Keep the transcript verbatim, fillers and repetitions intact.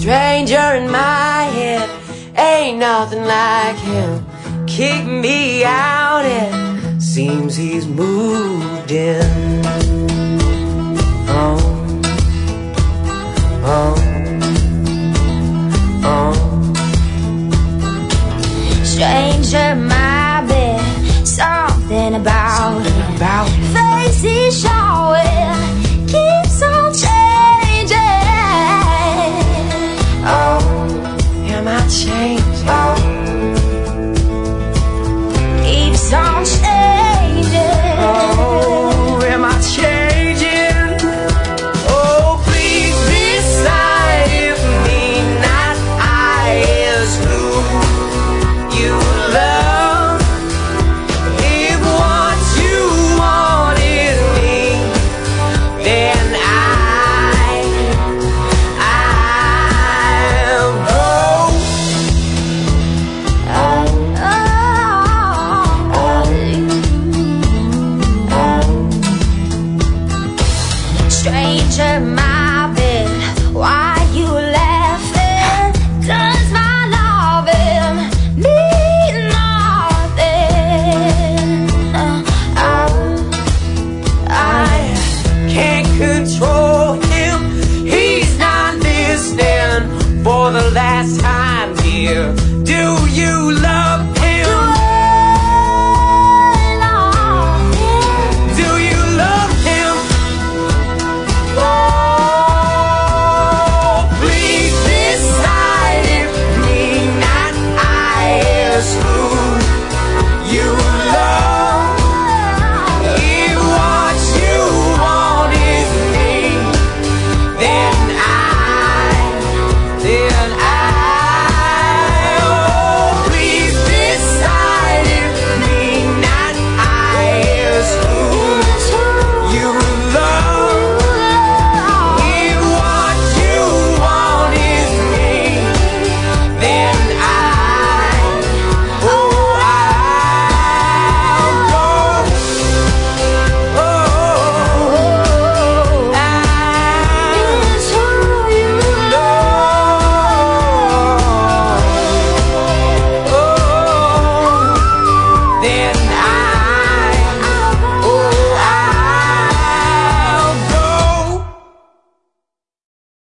Stranger in my head, ain't nothing like him. Kick me out, it seems he's moved in. Oh, oh, oh. Stranger in my bed, something about Something it. about Face he's showing keeps on changing. Oh, am I changing? Oh, keeps on changing. Oh, am I changing? Oh, please decide if me, not I, is who you love. If what you want is me, then I, I'm broke. Oh, stranger in my bed, why you laughing? Does my loving mean nothing? Oh, I can't control him. He's not listening for the last time, dear. Do you love